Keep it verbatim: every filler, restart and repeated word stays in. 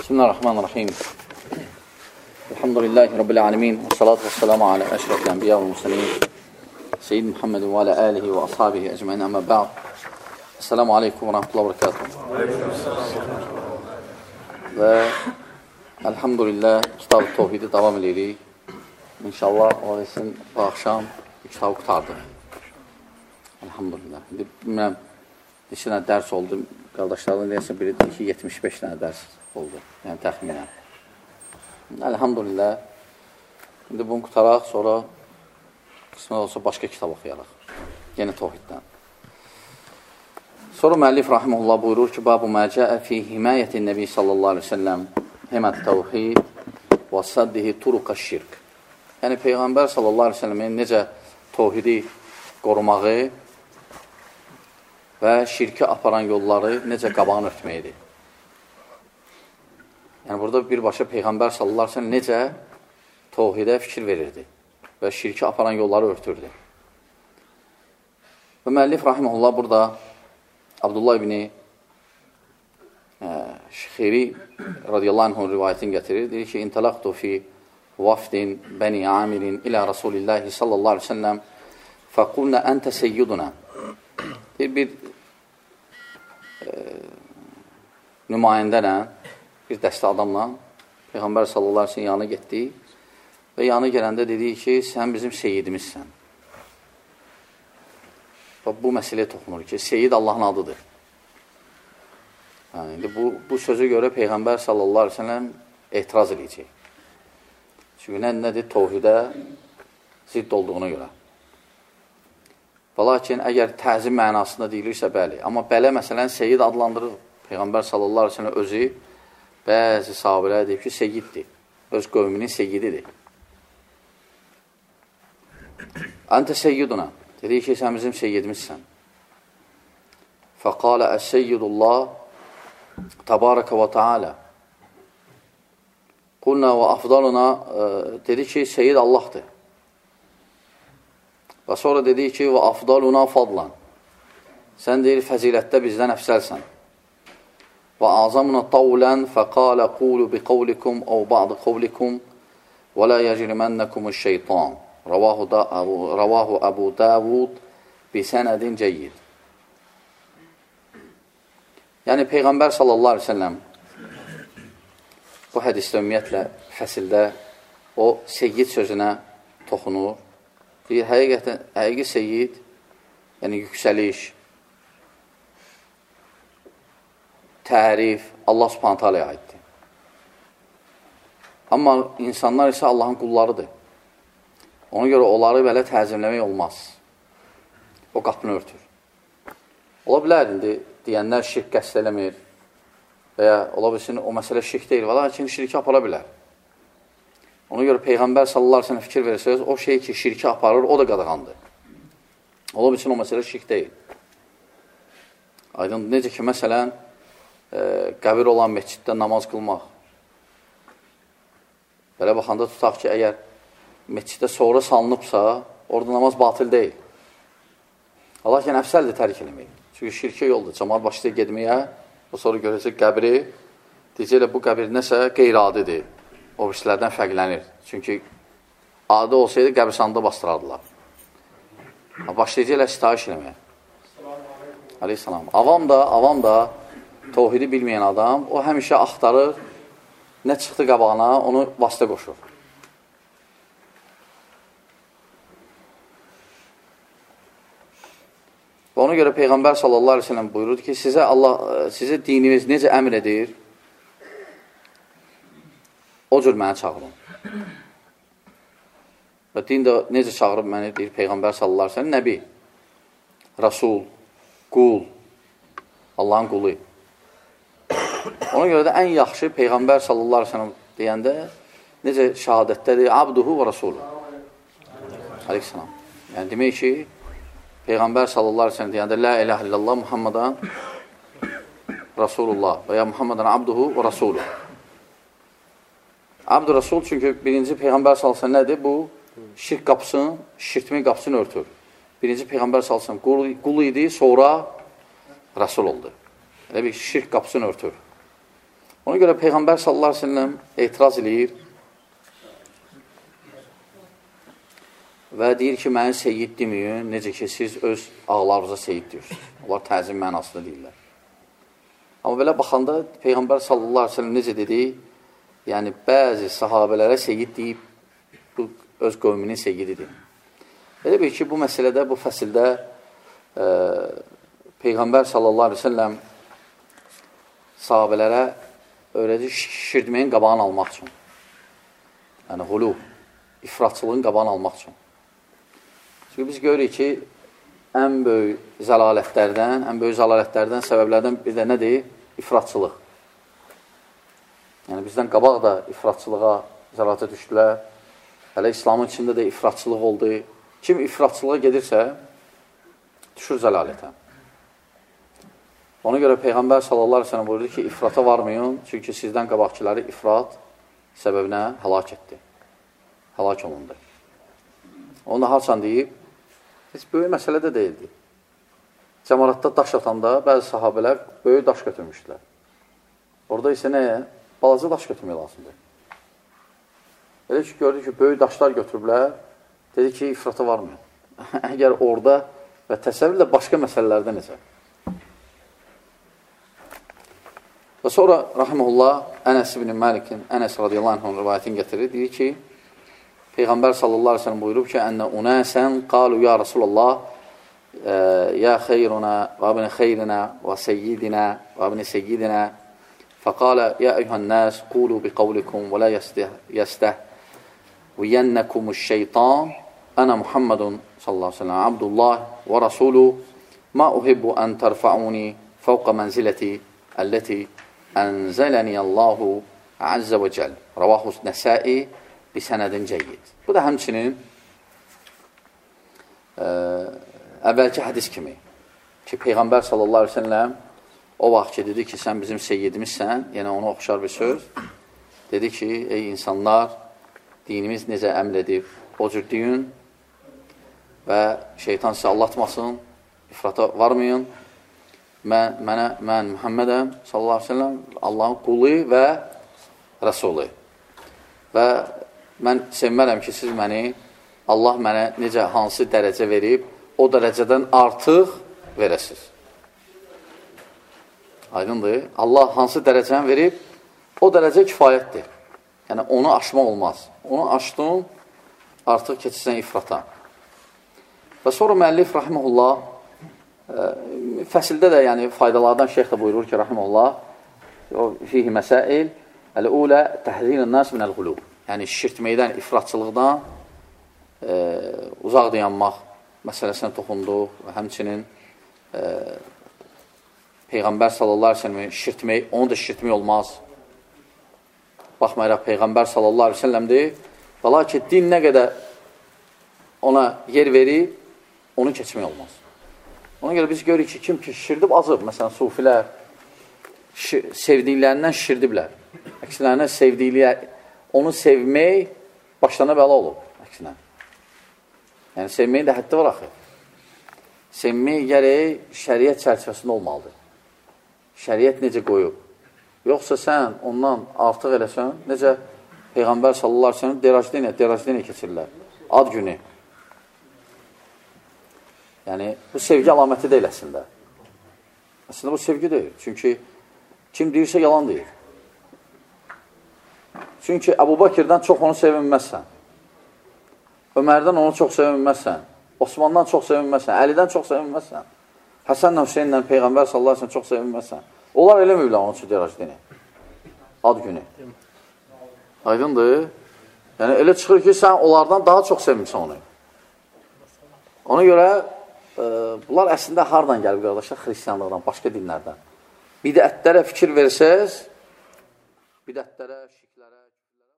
Bismillahirrahmanirrahim. Elhamdülillahi Rabbil alemin. Və salatu və selamu alə əşrəfil ənbiya və müsəlin. Seyyid Muhammedin və alə alihi və ashabihi əcməin əmmə bə'd. Esselamu aleykum və rahmetullahi və barakatuhu. Və elhamdülillah kitab-ı Tevhidi davam edirik. İnşallah o etsin bu axşam kitabı qurtardıq. Elhamdülillah. İndi bilməm, neçə dənə dərs oldu. Qardaşlardan deyəsə biri deyir ki, yetmiş beş dənə dərs oldu. Yəni təxminən. Elhamdülillah. İndi bunu qutaraq, sonra qismət olsa başqa kitab oxuyaraq. Yenə Tevhiddən. Sonra müəllif rahimehullah buyurur ki, Babu mə cəə fi himayətin Nəbi sallallahu aleyhi ve sellem himət təvhid və saddihi turuqa şirk. Yəni Peyğəmbər sallallahu aleyhi ve sellemin necə tevhidi qorumağı və şirki aparan yolları necə qabağını örtməkdir. Yəni, burada birbaşa Peyğəmbər sallallahu aleyhi ve sellem necə tevhidə fikir verirdi və şirki aparan yolları örtürdü. Və müəllif rahimehullah burada Abdullah ibn Şixiri radiyallahu anh'ın rivayətini gətirir. Deyir ki, İntalaqtu fi vafdin bəni amirin ilə Rasulillahi sallallahu aleyhi ve sellem fəqulna əntə seyyiduna. Deyir, bir e, nümayəndənə, bir dəstə adamla Peyğəmbər sallallahu aleyhi ve sellem yanına getdi və yanına gələndə dedi ki, sən bizim seyyidimizsən. Və bu məsələyə toxunur ki, seyyid Allahın adıdır. Yəni, bu, bu sözə görə Peyğəmbər sallallahu aleyhi ve sellem etiraz edəcək. Çünki nə, nədir? Tevhidə zidd olduğuna görə. Və lakin, əgər təzim mənasında deyilirsə, bəli. Amma belə, məsələn, seyyid adlandırır. Peyğəmbər sallallahu aleyhi ve sellem özü bəzi sahabələr deyib ki, seyyiddir. Öz qövminin seyyididir. Əntə seyyiduna. Dedi ki, sən bizim seyyidimizsən. Fəqalə əs-seyyidullah təbarəkə və teala. Qulna və afdaluna. Dedi ki, seyyid Allahdır. Və sonra dedi ki, və afdaluna fadlan. Sən deyir, fəzilətdə bizdən əfsəlsən. Və azamuna tavlən fəqalə qulu bi qavlikum əv ba'dı qavlikum və la yəcrimənəkumu şeytan. Ravahu, da, ravahu Əbu Davud bi sənədin cəyyid. Yəni, Peyğəmbər sallallahu aleyhi ve sellem bu hədisdə ümumiyyətlə fəsildə o seyyid sözünə toxunur. Deyir, həqiqətən, həqiqi seyyid, yəni yüksəliş, tərif Allah subhanətə aləyə aiddir. Amma insanlar isə Allahın qullarıdır. Ona görə onları belə təzimləmək olmaz. O qapını örtür. Ola bilər, indi deyənlər şirk qəsd eləmir və ya ola bilsin, o məsələ şirk deyil, və lakin şirki apara bilər. Ona görə Peyğəmbər sallallahu aleyhi ve sellem fikir verirsiniz, o şey ki, şirki aparır, o da qadağandır. Ola bilsin, o məsələ şirk deyil. Aydın, necə ki, məsələn, e, qəbir olan məsciddə namaz qılmaq. Belə baxanda tutaq ki, əgər məsciddə sonra salınıbsa, orada namaz batil deyil. Lakin əfsəldir tərk eləmək. Çünki şirkə yoldur. Cəmal başlayır gedməyə, o sonra görəcək qəbri, deyəcəklə bu qəbir nəsə qeyri-adidir. O birislərdən fərqlənir. Çünki adi olsaydı qəbirstanda bastırardılar. Başlayacaqlar sitayiş eləməyə. Aleyhisselam. Avam da, avam da tevhidi bilməyən adam, o həmişə axtarır, nə çıxdı qabağına, onu vasitə qoşur. Və ona görə Peyğəmbər sallallahu aleyhi ve sellem buyurur ki, sizə Allah, sizə dininiz necə əmr edir, o cür mənə çağırın. Və din də necə çağırıb məni, deyir Peyğəmbər sallallahu aleyhi ve sellem, Nəbi, Rasul, qul, Allahın qulu. Ona görə də ən yaxşı Peyğəmbər sallallahu aleyhi ve sellem deyəndə, necə şəhadətdədir, abduhu və rasulu. Aleyhisselam. Yəni demək ki, Peyğəmbər sallallahu aleyhi ve sellem deyəndə, la ilahe illallah Muhammedan Rasulullah və ya Muhammedan abduhu və rasulu. Abdu Rasul, çünki birinci Peyğəmbər sallallahu aleyhi ve sellem nədir? Bu, şirk qapısını, şirkmin qapısını örtür. Birinci Peyğəmbər sallallahu aleyhi ve sellem qul idi, sonra Rasul oldu. Elə bir şirk qapısını örtür. Ona görə Peyğəmbər sallallahu əleyhi və səlləm etiraz eləyir və deyir ki, məni seyyid deməyin, necə ki, siz öz ağlarınıza seyyid deyirsiniz. Onlar təzim mənasında deyirlər. Amma belə baxanda Peyğəmbər sallallahu əleyhi və səlləm necə dedi? Yəni, bəzi sahabələrə seyyid deyib, bu öz qövminin seyyididir. Elə bir ki, bu məsələdə, bu fəsildə e, Peyğəmbər sallallahu əleyhi və səlləm sahabələrə öyrədir şişirdməyin qabağını almaq üçün. Yəni, hulu, ifratçılığın qabağını almaq üçün. Çünki biz görürük ki, ən böyük zəlalətlərdən, ən böyük zəlalətlərdən, səbəblərdən bir də nədir? İfratçılıq. Yəni, bizdən qabaq da ifratçılığa, zəlalətə düşdülər. Hələ İslamın içində də ifratçılıq oldu. Kim ifratçılığa gedirsə, düşür zəlalətə. Ona görə Peyğəmbər sallallahu əleyhi və səlləm buyurdu ki, ifrata varmayın, çünki sizdən qabaqçıları ifrat səbəbinə həlak etdi. Həlak olundu. Onu da harçan deyib, heç böyük məsələ də deyildi. Cəmaratda daş atanda bəzi sahabələr böyük daş götürmüşdülər. Orada isə nəyə? Balaca daş götürmək lazımdır. Elə ki, gördü ki, böyük daşlar götürüblər, dedi ki, ifrata varmayın. Əgər orada və təsəvvürlə başqa məsələlərdə necə? Və sonra, rahimullah, Ənəs ibn Məlikin, Ənəs radiyallahu anhın rivayətini gətirir, deyir ki, Peyğəmbər sallallahu aleyhi ve sellem buyurub ki, Ənə unəsən qalu ya Rasulallah, ya xeyruna və abini xeyrina və seyyidina və abini seyyidina fəqalə ya eyyuhən nəs qulu bi qavlikum və la yəstəh və yənnəkumuş şeytan ənə Muhammedun sallallahu aleyhi ve sellem abdullah və rasulu ma uhibbu ən tərfa'uni fəvqə mənziləti əlləti ənzələni Allahu əzzə və cəl rəvahus nəsai bi sənədin cəyyid. Bu da həmçinin ə, əvvəlki hədis kimi ki, Peyğəmbər sallallahu aleyhi ve sellem o vaxt ki, dedi ki, sən bizim seyyidimizsən, yəni ona oxşar bir söz, dedi ki, ey insanlar, dinimiz necə əmr edib, o cür deyin və şeytan sizə allatmasın, ifrata varmayın, mən, mənə, mən Muhammedəm sallallahu aleyhi ve sellem, Allahın qulu və rəsulu və mən sevmərəm ki, siz məni, Allah mənə necə, hansı dərəcə verib, o dərəcədən artıq verəsiz. Aydındır. Allah hansı dərəcəni verib, o dərəcə kifayətdir. Yəni, onu aşmaq olmaz. Onu aşdın, artıq keçirsən ifrata. Və sonra müəllif, rahiməhullah, ə, fəsildə də, yəni, faydalardan şeyx də buyurur ki, rahiməhullah, o, fihi məsail, əl-ulə təhdilin nas minəl-qulub. Yəni, şirtməkdən, ifratçılıqdan ə, uzaq dayanmaq məsələsinə toxunduq və həmçinin ə, Peyğəmbər sallallahu aleyhi ve sellem'i şirtmək, onu da şirtmək olmaz. Baxmayaraq, Peyğəmbər sallallahu aleyhi ve sellem'dir. Və lakin din nə qədər ona yer verib, onu keçmək olmaz. Ona görə biz görürük ki, kim ki şirdib azıb, məsələn, sufilər sevdiklərindən şirdiblər. Əksinə, sevdiklər, onu sevmək başlarına bəla olub. Əksinə. Yəni, sevməyin də həddi var axı. Sevmək gərək şəriət çərçivəsində olmalıdır. Şəriət necə qoyub. Yoxsa sən ondan artıq eləsən, necə Peyğəmbər sallallahu aleyhi ve sellem derajdenə, derajdenə keçirlər. Ad günü. Yəni, bu sevgi əlaməti deyil əslində. Əslində bu sevgi deyil. Çünki kim deyirsə yalan deyir. Çünki Əbu Bakirdən çox onu sevinməzsən. Ömərdən onu çox sevinməzsən. Osmandan çox sevinməzsən. Əlidən çox sevinməzsən. Həsənlə Hüseynlə Peyğəmbər sallallahu aleyhi ve sellem çox sevinməzsən. Onlar eləməyiblər onun üçün derajdenə. Ad günü. Aydındır. Yəni, elə çıxır ki, sən onlardan daha çox sevmişsən onu. Ona görə e, bunlar əslində hardan gəlib, qardaşlar? Xristiyanlıqdan, başqa dinlərdən. Bidətlərə fikir versəz, bidətlərə